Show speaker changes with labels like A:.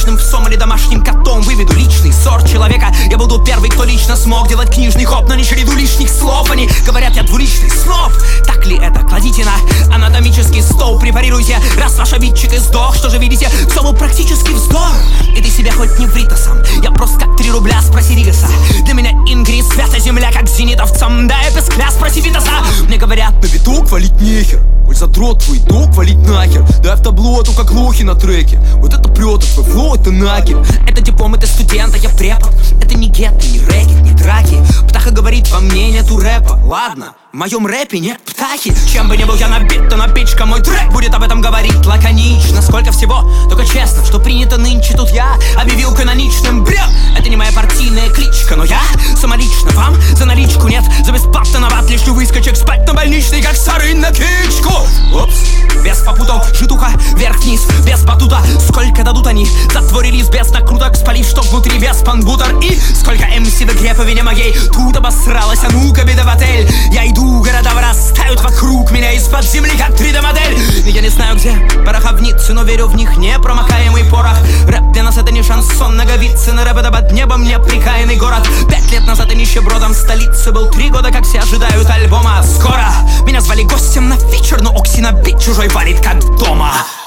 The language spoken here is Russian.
A: личным псом или домашним котом. Выведу личный сорт человека. Я буду первый, кто лично смог делать книжный хоп, но не череду лишних слов. Они говорят, я двуличный сноб. Так ли это? Кладите на анатомический стол, препарируйте, раз ваш обидчик и сдох. Что же видите? Все был практически вздор. И ты себя хоть не ври-то сам. Я просто как 3 рубля, спроси Ригаса. Для меня Ингрис, свята земля, как зенитовцам. Да, я без кляс, спроси Витаса. Мне говорят, на виду хвалить нехер. Ой, задрот твой док, валить нахер. Дай в табло, как лохи на треке. Вот это прет, твой флоу, это накер. Это диплом, это студент, а я препод. Это не гетто, не рэкет, не драки. Птаха говорит, во мне нету рэпа. Ладно, в моем рэпе нет птахи. Чем бы ни был я набит, то напичка мой трек будет об этом говорить лаконично. Сколько всего, только честно, что принято нынче, тут я объявил каноничным. Бред, это не моя партийная кличка, но я самолично вам за наличку нет. За бесплатно нават лишь выскочек спать на больничный, как сары на кличку. Упс, без попутал, житуха, вверх-вниз, без батута. Сколько дадут они за твой релиз без накруток, спалив, что внутри без панбутер. И сколько МС в игре по вине моей тут обосралась, а ну-ка, беда в отель. Я иду, города вырастают вокруг меня из-под земли, как 3D-модель. Я не знаю где пороховницы, но верю в них непромокаемый порох. Рэп для нас это не шансон, наговицыны. Рэп это под небом неприкаянный город. 5 лет назад я нищебродом в столице был. 3 года, как все ожидают альбома. Скоро меня звали гостем на фичер, но Окси на бит чужой валит как дома.